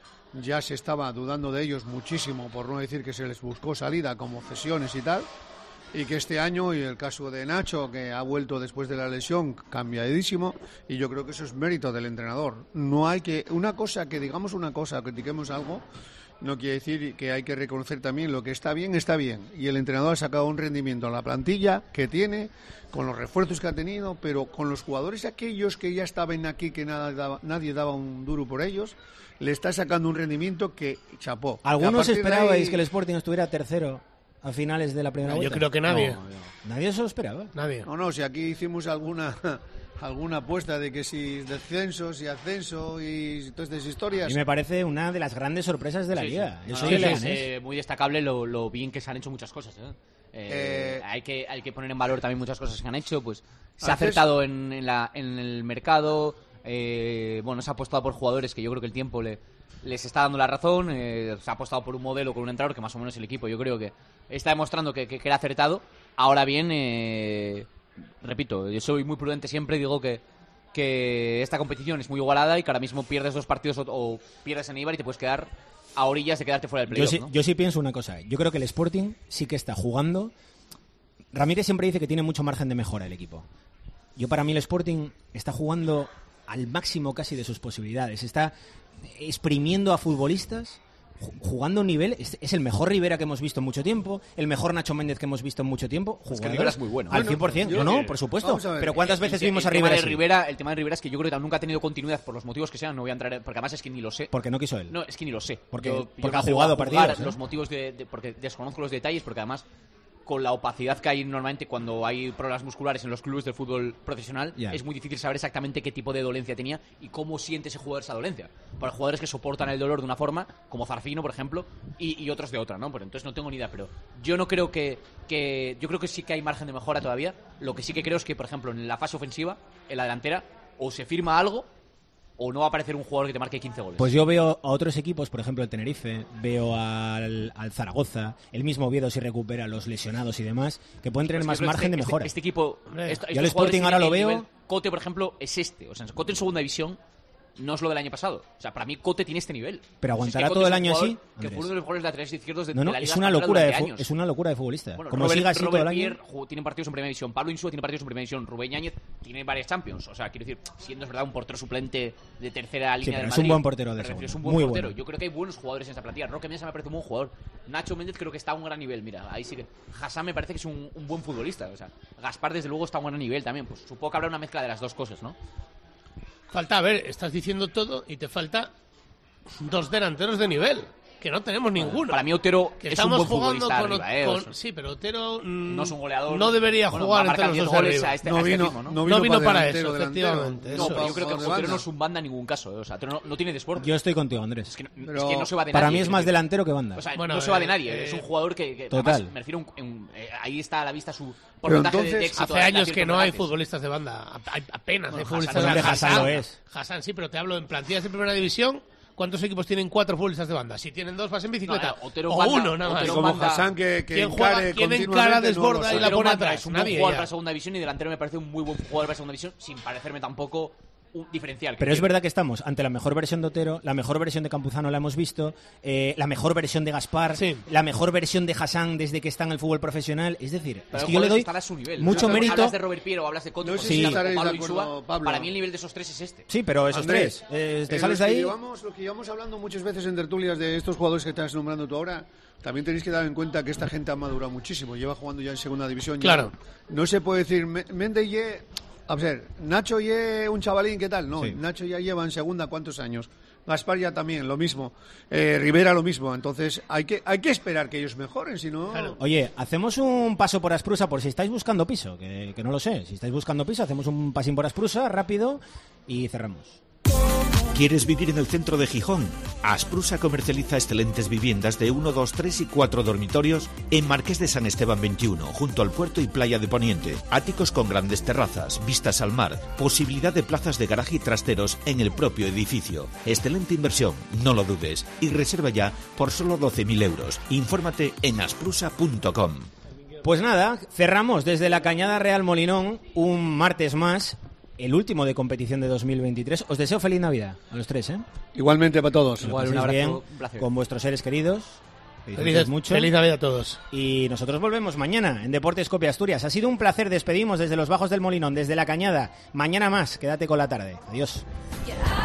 Speaker 9: ya se estaba dudando de ellos muchísimo, por no decir que se les buscó salida como cesiones y tal, y que este año, y el caso de Nacho, que ha vuelto después de la lesión, cambiadísimo, y yo creo que eso es mérito del entrenador. No hay que, una cosa, que digamos una cosa, critiquemos algo, no quiere decir que hay que reconocer también lo que está bien, está bien, y el entrenador ha sacado un rendimiento a la plantilla que tiene, con los refuerzos que ha tenido, pero con los jugadores aquellos que ya estaban aquí, que nada daba, nadie daba un duro por ellos, le está sacando un rendimiento que chapó.
Speaker 3: ¿Algunos esperabais
Speaker 9: ahí...
Speaker 3: que el Sporting estuviera tercero a finales de la primera
Speaker 11: No,
Speaker 3: vuelta?
Speaker 11: yo creo que nadie.
Speaker 3: No, no. Nadie se lo esperaba.
Speaker 11: Nadie.
Speaker 9: No, no, si aquí hicimos alguna alguna apuesta de que si descensos y ascenso y todas estas historias.
Speaker 3: Y me parece una de las grandes sorpresas de la
Speaker 10: Sí,
Speaker 3: liga.
Speaker 10: sí.
Speaker 3: Eso
Speaker 10: No,
Speaker 3: que
Speaker 10: sí,
Speaker 3: le
Speaker 10: es
Speaker 3: ganes.
Speaker 10: eh, muy destacable lo, lo bien que se han hecho muchas cosas. ¿eh? Eh,
Speaker 9: Eh,
Speaker 10: hay, que, hay que poner en valor también muchas cosas que han hecho. Pues se ha
Speaker 9: haces-
Speaker 10: acertado en, en, la, en el mercado. Eh, bueno, se ha apostado por jugadores que yo creo que el tiempo le, les está dando la razón. Eh, se ha apostado por un modelo con un entrenador que más o menos el equipo yo creo que está demostrando que, que, que era acertado. Ahora bien, eh, repito, yo soy muy prudente siempre, digo que que esta competición es muy igualada y que ahora mismo pierdes dos partidos o, o pierdes en Eibar y te puedes quedar a orillas de quedarte fuera del
Speaker 3: Yo
Speaker 10: playoff,
Speaker 3: sí,
Speaker 10: ¿no?
Speaker 3: yo sí pienso una cosa. Yo creo que el Sporting sí que está jugando. Ramírez siempre dice que tiene mucho margen de mejora el equipo. Yo para mí el Sporting está jugando al máximo casi de sus posibilidades. Está exprimiendo a futbolistas, ju- jugando a un nivel. Es, es el mejor Rivera que hemos visto en mucho tiempo, el mejor Nacho Méndez que hemos visto en mucho tiempo.
Speaker 10: Es que
Speaker 3: Jugadores
Speaker 10: Rivera es muy bueno.
Speaker 3: Al
Speaker 10: Bueno,
Speaker 3: cien por ciento.
Speaker 10: yo-
Speaker 3: No, no, por supuesto.
Speaker 10: Vamos a ver.
Speaker 3: Pero ¿cuántas
Speaker 10: El-
Speaker 3: veces
Speaker 10: el-
Speaker 3: vimos
Speaker 10: el
Speaker 3: a
Speaker 10: tema
Speaker 3: Rivera
Speaker 10: de
Speaker 3: así?
Speaker 10: Rivera, el tema de Rivera es que yo creo que nunca ha tenido continuidad por los motivos que sean. No voy a entrar en- porque además es que ni lo sé.
Speaker 3: Porque no quiso él.
Speaker 10: No, es que ni lo sé.
Speaker 3: Porque-
Speaker 10: Yo- yo
Speaker 3: porque
Speaker 10: me
Speaker 3: ha
Speaker 10: atrevo
Speaker 3: jugado
Speaker 10: a juzgar
Speaker 3: partidos, ¿eh?
Speaker 10: los motivos de, de- porque desconozco los detalles, porque además con la opacidad que hay normalmente cuando hay problemas musculares en los clubes del fútbol profesional,
Speaker 3: Ya.
Speaker 10: es muy difícil saber exactamente qué tipo de dolencia tenía y cómo siente ese jugador esa dolencia. Para jugadores que soportan el dolor de una forma, como Zarfino, por ejemplo, y, y otros de otra, ¿no? Pero entonces no tengo ni idea, pero yo no creo que, que... Yo creo que sí que hay margen de mejora todavía. Lo que sí que creo es que, por ejemplo, en la fase ofensiva, en la delantera, o se firma algo o no va a aparecer un jugador que te marque quince goles.
Speaker 3: Pues yo veo a otros equipos, por ejemplo el Tenerife, veo al, al Zaragoza, el mismo Oviedo si recupera a los lesionados y demás, que pueden tener
Speaker 10: Pues
Speaker 3: más
Speaker 10: yo creo que
Speaker 3: margen de
Speaker 10: este-
Speaker 3: mejora.
Speaker 10: Este, este equipo...
Speaker 3: Hombre,
Speaker 10: esta-
Speaker 3: yo al
Speaker 10: estos jugadores
Speaker 3: Sporting ahora lo
Speaker 10: tienen el
Speaker 3: veo-
Speaker 10: nivel. Cote, por ejemplo, es este. O sea, Cote en segunda división no es lo del año pasado. O sea, para mí Cote tiene este nivel.
Speaker 3: Pero
Speaker 10: O sea, es que
Speaker 3: aguantará
Speaker 10: Cote
Speaker 3: todo
Speaker 10: es
Speaker 3: el
Speaker 10: un
Speaker 3: año
Speaker 10: jugador
Speaker 3: así,
Speaker 10: Que
Speaker 3: Andrés.
Speaker 10: fue uno de los jugadores laterales izquierdos de,
Speaker 3: No, no,
Speaker 10: de la Liga
Speaker 3: es una
Speaker 10: Española
Speaker 3: locura de
Speaker 10: durante
Speaker 3: fu-
Speaker 10: años.
Speaker 3: es una locura de futbolista.
Speaker 10: Bueno,
Speaker 3: Como
Speaker 10: Robert,
Speaker 3: siga así
Speaker 10: Robert
Speaker 3: todo el año.
Speaker 10: Pierre ju- tiene partidos en primera división. Pablo Insúa tiene partidos en primera división. Rubén Yáñez tiene varias Champions. O sea, quiero decir, siendo es verdad un portero suplente de tercera
Speaker 3: Sí,
Speaker 10: línea
Speaker 3: pero
Speaker 10: del
Speaker 3: es un
Speaker 10: Madrid,
Speaker 3: buen portero de
Speaker 10: me refiero,
Speaker 3: segunda.
Speaker 10: es un buen
Speaker 3: Muy
Speaker 10: portero.
Speaker 3: bueno.
Speaker 10: Yo creo que hay buenos jugadores en esta plantilla. Roque Mesa me parece un buen jugador. Nacho Méndez creo que está a un gran nivel. Mira, ahí sí que. Hassan me parece que es un, un buen futbolista. O sea, Gaspar desde luego está a un buen nivel también. Pues supongo que habrá una mezcla de las dos cosas, ¿no?
Speaker 11: Falta, a ver, estás diciendo todo y te falta dos delanteros de nivel, que no tenemos ninguno.
Speaker 10: Para mí Otero
Speaker 11: que
Speaker 10: es
Speaker 11: estamos
Speaker 10: un buen
Speaker 11: jugando
Speaker 10: futbolista
Speaker 11: con,
Speaker 10: arriba, ¿eh?
Speaker 11: con-
Speaker 10: O sea,
Speaker 11: sí, pero Otero mm,
Speaker 10: no es un goleador.
Speaker 11: no debería
Speaker 10: Bueno,
Speaker 11: jugar
Speaker 10: va a
Speaker 11: entre
Speaker 10: marcar
Speaker 11: los dos
Speaker 10: diez goles
Speaker 11: arriba.
Speaker 10: a este,
Speaker 9: No
Speaker 10: a este
Speaker 9: vino-
Speaker 10: ritmo, ¿no?
Speaker 9: no
Speaker 11: No vino para
Speaker 9: delantero,
Speaker 11: eso,
Speaker 9: delantero.
Speaker 11: efectivamente.
Speaker 10: No,
Speaker 11: eso.
Speaker 10: pero yo creo que
Speaker 9: de
Speaker 10: Otero
Speaker 9: banda.
Speaker 10: no es un banda en ningún caso. ¿eh? O sea, Otero no, no tiene desporte.
Speaker 3: Yo estoy contigo, Andrés.
Speaker 10: Es que no,
Speaker 9: Pero-
Speaker 10: es que no se va de
Speaker 3: Para
Speaker 10: nadie,
Speaker 3: mí es
Speaker 10: quiero
Speaker 3: más
Speaker 10: decir.
Speaker 3: delantero que banda.
Speaker 10: O sea,
Speaker 11: Bueno,
Speaker 10: no se va de
Speaker 11: eh,
Speaker 10: nadie.
Speaker 11: eh,
Speaker 10: es un jugador que, que
Speaker 3: Total.
Speaker 10: además, me refiero a un- en- eh, ahí está a la vista su
Speaker 9: Pero
Speaker 10: porcentaje de- de
Speaker 9: entonces,
Speaker 10: éxito.
Speaker 11: Hace
Speaker 10: a- a
Speaker 11: años
Speaker 10: ciertos
Speaker 11: que no hay
Speaker 10: remates.
Speaker 11: futbolistas de banda. Hay apenas hay
Speaker 10: Bueno,
Speaker 11: futbolistas
Speaker 10: Hassan-
Speaker 11: de banda.
Speaker 3: Hassan lo es.
Speaker 11: Hassan sí, pero te hablo en plantillas de primera división. ¿Cuántos equipos tienen cuatro futbolistas de banda? Si tienen dos, vas en bicicleta.
Speaker 10: No, Otero
Speaker 11: o
Speaker 10: banda-
Speaker 11: uno, nada más.
Speaker 10: Otero
Speaker 9: Como
Speaker 10: banda-
Speaker 9: Hassan que, que
Speaker 11: ¿Quién juega-
Speaker 9: encare
Speaker 11: quién
Speaker 9: continuamente,
Speaker 11: encara,
Speaker 9: no lo
Speaker 11: desborda
Speaker 9: sé.
Speaker 11: y la
Speaker 10: Otero
Speaker 11: pone
Speaker 10: Manda
Speaker 11: atrás?
Speaker 10: es un
Speaker 11: Nadie,
Speaker 10: buen jugador
Speaker 11: ya.
Speaker 10: para segunda división y delantero me parece un muy buen jugador para segunda división sin parecerme tampoco un diferencial.
Speaker 3: Pero es verdad que estamos ante la mejor versión de Otero, la mejor versión de Campuzano la hemos visto, eh, la mejor versión de Gaspar,
Speaker 11: Sí.
Speaker 3: la mejor versión de Hassan desde que está en el fútbol profesional. Es decir,
Speaker 10: Pero
Speaker 3: es
Speaker 10: el
Speaker 3: que yo le
Speaker 10: jugador
Speaker 3: doy
Speaker 10: estará a su nivel.
Speaker 3: mucho
Speaker 10: O sea,
Speaker 3: mérito.
Speaker 10: Hablas de Robert Piero o hablas de Cote,
Speaker 9: No
Speaker 10: o
Speaker 9: sé
Speaker 3: si
Speaker 10: Pablo
Speaker 9: estaréis de
Speaker 10: Insúa.
Speaker 9: acuerdo, Pablo.
Speaker 10: Para mí el nivel de esos tres es este.
Speaker 3: Sí, pero esos
Speaker 9: Andrés,
Speaker 3: tres, eh, te
Speaker 9: eh,
Speaker 3: sales
Speaker 9: lo
Speaker 3: de
Speaker 9: que
Speaker 3: ahí.
Speaker 9: llevamos- lo que llevamos hablando muchas veces en tertulias de estos jugadores que estás nombrando tú ahora, también tenéis que dar en cuenta que esta gente ha madurado muchísimo, lleva jugando ya en segunda división. ya.
Speaker 11: Claro.
Speaker 9: No se puede decir, Me- Méndez ye, a ver, Nacho ye un chavalín, ¿qué tal? No,
Speaker 3: Sí.
Speaker 9: Nacho ya lleva en segunda cuántos años. Gaspar ya también, lo mismo. Eh, Rivera lo mismo. Entonces hay que hay que esperar que ellos mejoren, si no...
Speaker 3: Oye, hacemos un paso por Asprusa por si estáis buscando piso, que, que no lo sé. Si estáis buscando piso, hacemos un pasín por Asprusa rápido y cerramos.
Speaker 4: ¿Quieres vivir en el centro de Gijón? Asprusa comercializa excelentes viviendas de uno, dos, tres y cuatro dormitorios en Marqués de San Esteban veintiuno, junto al puerto y playa de Poniente. Áticos con grandes terrazas, vistas al mar, posibilidad de plazas de garaje y trasteros en el propio edificio. Excelente inversión, no lo dudes. Y reserva ya por solo doce mil euros. Infórmate en asprusa punto com.
Speaker 3: Pues nada, cerramos desde la Cañada Real Molinón un martes más. El último de competición de dos mil veintitrés. Os deseo feliz Navidad a los tres, ¿eh?
Speaker 9: Igualmente para todos.
Speaker 3: Igual, un abrazo, bien, un placer. Con vuestros seres queridos.
Speaker 11: Feliz, mucho. Feliz Navidad a todos.
Speaker 3: Y nosotros volvemos mañana en Deportes Copia Asturias. Ha sido un placer. Despedimos desde los bajos del Molinón, desde la Cañada. Mañana más. Quédate con la tarde. Adiós. Yeah.